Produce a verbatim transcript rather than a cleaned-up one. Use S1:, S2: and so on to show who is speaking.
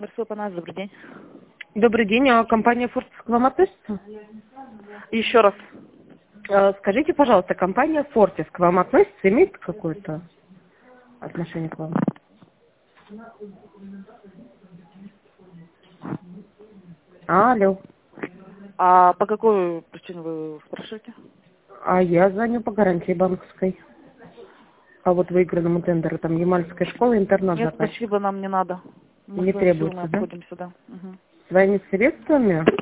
S1: Барсук Панас, добрый день.
S2: Добрый день, а компания Форт к вам относится?
S1: Еще раз.
S2: А, Скажите, пожалуйста, компания Фортис к вам относится, имеет какое-то отношение к вам? Алло.
S1: А по какой причине вы спрашиваете?
S2: А я звоню по гарантии банковской. А вот выигранному тендеру, там Ямальская школа, интернат
S1: Нет,
S2: заказ.
S1: спасибо, нам не надо. Мы
S2: Не
S1: своими
S2: требуется,
S1: силами
S2: да?
S1: обходимся, да. Угу.
S2: Своими средствами?